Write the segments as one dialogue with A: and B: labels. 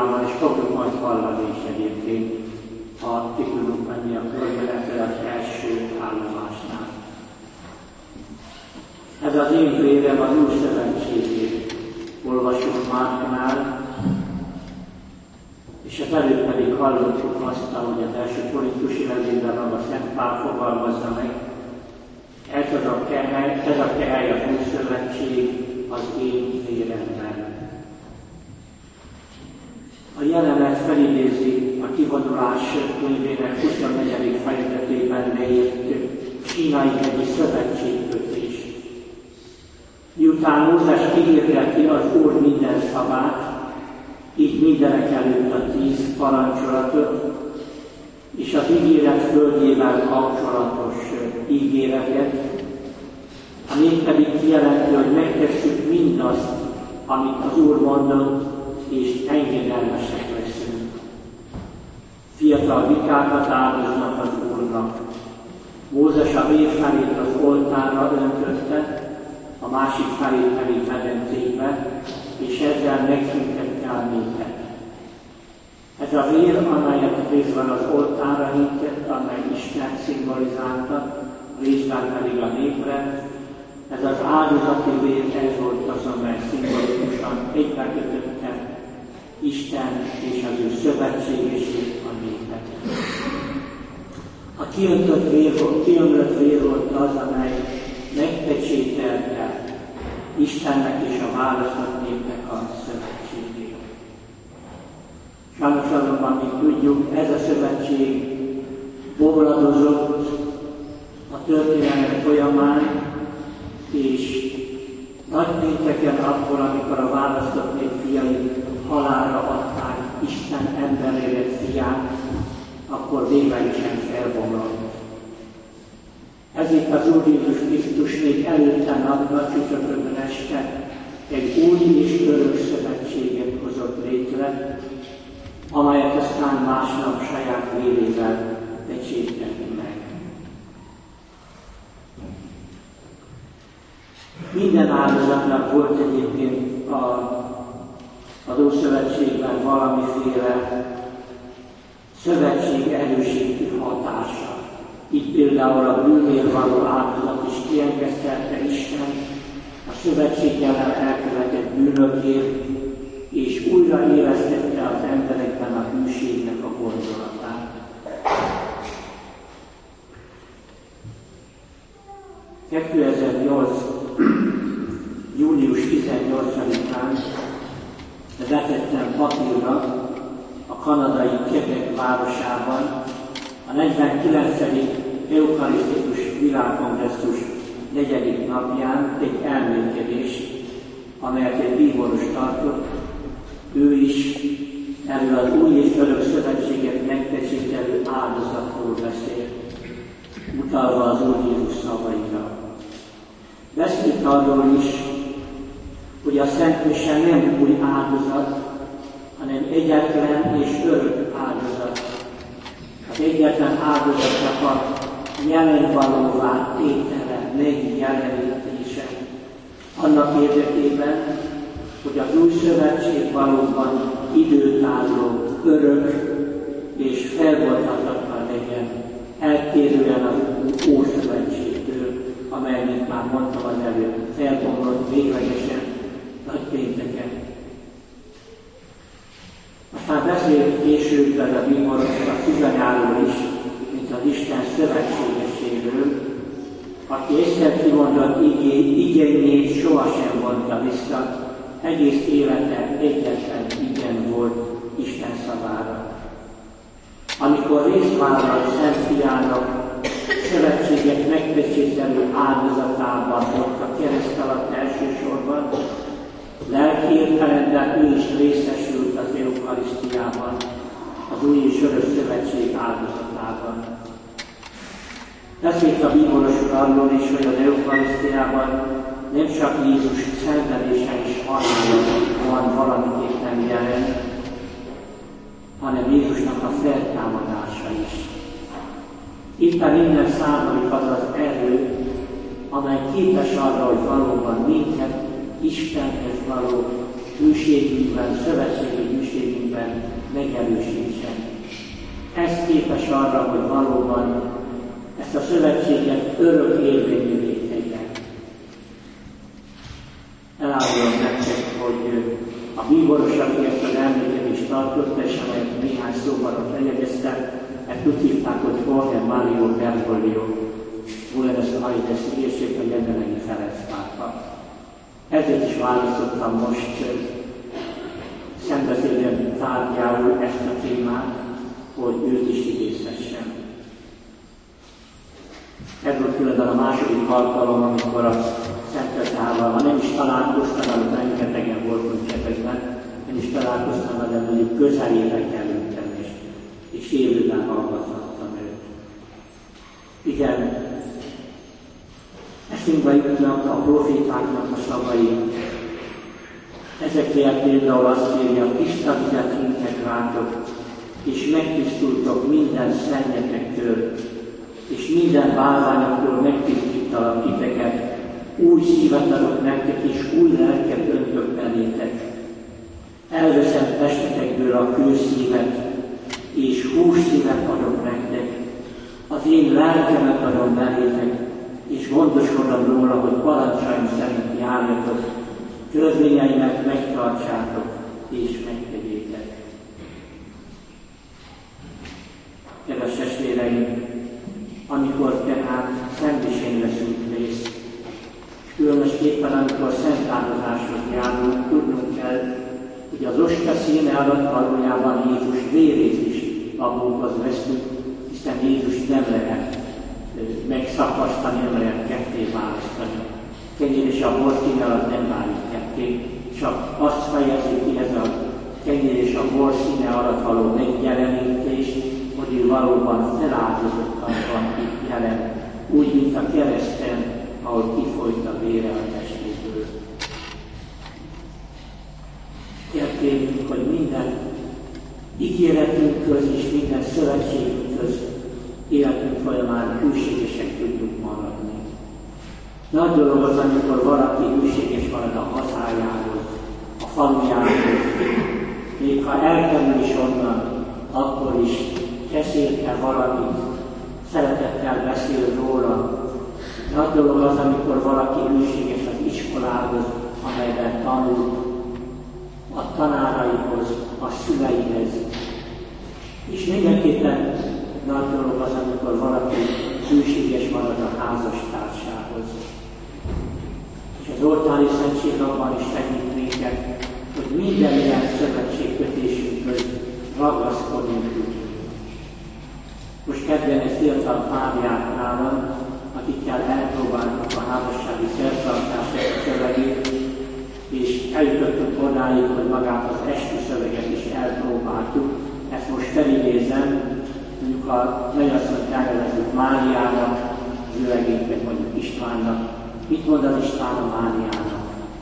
A: témában, és fogjuk majd hallani is egyébként, ha ki tudunk menni a körbenetre az első állomásnál. Ez az én vérem az Új Szövetségét, olvasunk Márknál, és az előtt pedig hallottuk azt, ahogy az első korintusi levélben a Szent Pál fogalmazza meg, ez a kehely az Új Szövetség az én véremben. A jelenet felidézi a Kivonulás könyvének 24. fejezetében leírt Sínai-hegyi szövetségkötést. Miután Mózes kihirdeti az Úr minden szavát, így mindenek előtt a 10 parancsolatot, és az ígéret földjével kapcsolatos ígéretet, a nép pedig kijelenti, hogy megtesszük mindazt, amit az Úr mondott, és engedelmesek leszünk. Fiatal bikákat áldoznak az Úrnak. Mózes a vér felét az oltárra öntötte, a másik felét pedig medencébe, és ezzel megszüntette a népet. Ez a vér, amelyet részben az oltárra hintett, amely Istent szimbolizálta, részben pedig a népre, ez az áldozati vér, ez volt az, amely szimbolikusan egybekötötte Isten és az ő szövetségesét a népet. A kiömlött vér volt az, amely megpecsételte Istennek és a választott népnek a szövetségét. Sajnos azonban, mint tudjuk, ez a szövetség bomladozott a történelem folyamán, és nagypénteken akkor, amikor a választott nép fiai halálra adták Isten emberélet fiát, akkor véglegesen felbomlott. Ezért az Úr Jézus Krisztus még előtte napra, csütörtökön este egy új és örök szövetséget hozott létre, amelyet aztán másnap saját vérével pecsételni meg. Minden áldozatnak volt egyébként az Ószövetségben valamiféle szövetség erősítő hatása. Így például a bűnért való áldozat is kiengesztelte Isten a szövetség ellen elkövetett bűnökért, és újra éreztette az emberekben a hűségnek a gondolatát. 2008. június 18-án vetettem papírra a kanadai Quebec városában a 49. Eukarisztikus Világkongresszus 4. napján egy elmélkedést, amelyet egy bíboros tartott. Ő is erről az új és örök szövetséget megpecsételő áldozatról beszélt, utalva az Úr Jézus szavaira. Beszélt arról is, hogy a Szent Mise nem új áldozat, hanem egyetlen és örök áldozat. Az egyetlen áldozatnak a jelenvalóvá tétele, megjelenítése. Annak érdekében, hogy az új szövetség valóban időtálló, örök és felbonthatatlan legyen, eltérően az Ószövetségtől, amely, mint már mondtam az előtt, felbomlott véglegesen nagypénteken. Aztán beszélt később ez a bíboros a sziganyáról is, mint az Isten szövetségeséről, aki egyszer kimondott igényét sohasem vonta vissza, egész élete egyetlen igen volt Isten szavára. Amikor részt vállalt Szent Fiának szövetséget megpecsételő áldozatában ott a kereszt alatt elsősorban, lelki értelemben ő is részesült az Eukarisztiában, az új és örök szövetség áldozatában. Beszélt a bíboros arról is, hogy az Eukarisztiában nem csak Jézus szenvedése és halála van valamiképpen jelen, hanem Jézusnak a feltámadása is. Éppen innen származik az az erő, amely képes arra, hogy valóban minket Istenhez való hűségünkben, szövetségi hűségünkben megerősítsen. Ez képes arra, hogy valóban ezt a szövetséget örök érvényűvé tegye. Elárulom nektek, hogy a bíboros, aki ezt az emlékezést tartotta, és amelyet néhány szóban feljegyeztem, ezt úgy hívták, hogy Jorge Mario Bergoglio, Buenos Aires ügyészség, a jelenlegi Ferenc pápa. Ezért is választottam most szentbeszédem tárgyául ezt a témát, hogy őt is idézhessem. Ez volt különben a második alkalom, amikor a Szentpetával, ha nem is találkoztam, mert rengetegen voltunk Csepegben, nem is találkoztam, de mondjuk közelére kerültem, és élőben hallgathattam őt. Igen, eszünkbe jutnak a profétáknak a szavai. Ezekért például azt írja, tiszta vizet hintek rátok, és megtisztultok minden szennyetektől, és minden bálványoktól megtisztítalak titeket, új szívet adok nektek, és új lelket öntök belétek. Elveszem testetekből a kőszívet, és hússzívet adok nektek. Az én lelkemet adom belétek, és gondoskodom róla, hogy parancsaim szerint járjatok, törvényeimet megtartsátok, és megtegyétek. Kedves testvéreim, amikor tehát szentmisén veszünk részt, különösképpen amikor szentáldozáshoz járunk, tudnunk kell, hogy az osta színe alatt valójában Jézus vérét is magunkhoz veszünk, hiszen Jézus nem lehet megszakasztani, nem lehet ketté választani. Kenyér és a bor színe alatt nem válik ketté, csak azt fejezi ki ez a kenyér és a bor színe alatt való megjelenítés, hogy ő valóban feláldozottan van itt jelen, úgy, mint a kereszten, ahol kifolyt a vére a testéből. Kértünk, hogy minden ígéretünkhöz és minden szövetségünkhöz életünk folyamán hűségesek tudjuk maradni. Nagy dolog az, amikor valaki hűséges marad a hazájához, a falujához, még ha elkerül is onnan, akkor is beszélkel valamit, szeretettel beszél róla. Nagy dolog az, amikor valaki hűséges az iskolához, amelyben tanul, a tanáraihoz, a szüleihez. És mindenképpen nagy dolog az, amikor valaki hűséges marad a házastársához. És az oltári szentség abban is segít minket, hogy minden ilyen szövetségkötésünkhöz ragaszkodni tudjuk. Most kedven egy fiatal párját nálam, akikkel elpróbáltuk a házassági szertartás szövegét, és eljutottunk odáig, hogy magát az eskü szöveget is elpróbáltuk. Ezt most felidézem, mondjuk a mennyasszonyt elnevezzük Máriának, az öregénket mondjuk Istvánnak. Mit mond az István a Máriának?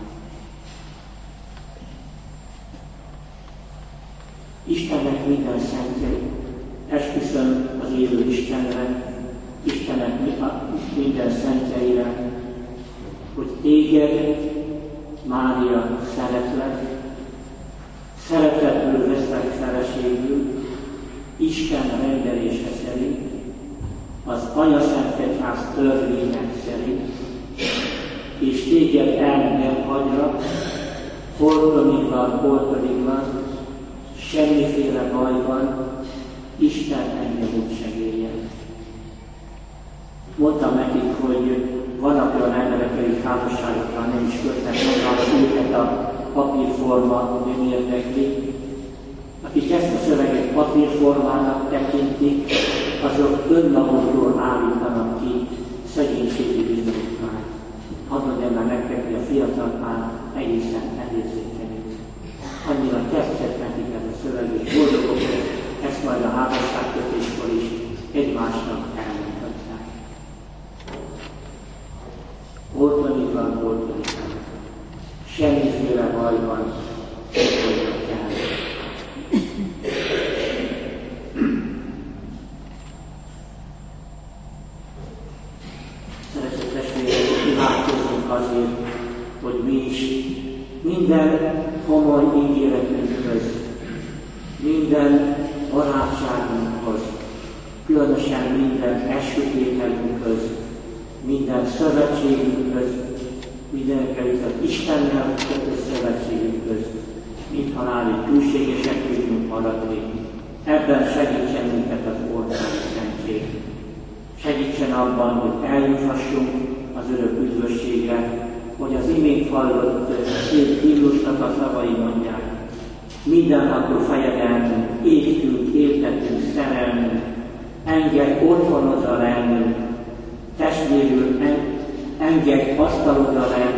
A: Istennek minden szentje, esküszöm az élő Istenre, Istennek minden szentjeire, hogy téged, Mária, szeretlek, szeretetből veszlek feleségül, Isten rendelése szerint, az Anyaszentegyház törvények szerint, és téged el nem hagylak, hol pedig van, semmiféle bajban, Isten engem úgy segéljen. Mondtam nekik, hogy vannak olyan emberek, akik házasságokra nem is kötnek magának, őket a papírforma nem érdekli. Akik ezt a szöveget papírformának tekintik, azok önmagukról állítanak ki szegénységi bizonyítványt. Hadd mondjam már nektek, hogy a fiatal pár egészen elérzékenyít. Annyira tetszett nekik ez a szöveg, és boldogok, ezt majd a házasságkötéskor is egymásnak elmondhatják. Volt van. Semmiféle bajban nem kell. Szeretett testvérek, imádkozzunk azért, hogy mi is minden komoly ígéretünkhöz, minden barátságunkhoz, különösen minden eskütételünkhöz, minden szövetségünkhöz, mindenkelőtt az Istennel kötött szövetségünkhöz, mint halálig külségesek tudjunk maradni. Ebben segítsen minket az ország szentség. Segítsen abban, hogy eljuthassunk az örök üdvösségre, hogy az imént hallott szép himnusnak a szavai mondják. Mindenható fejedelmünk, égtünk, éltetünk, szerelmünk, engedj otthonodra lennünk, testvérül, engedj asztalodra lennünk,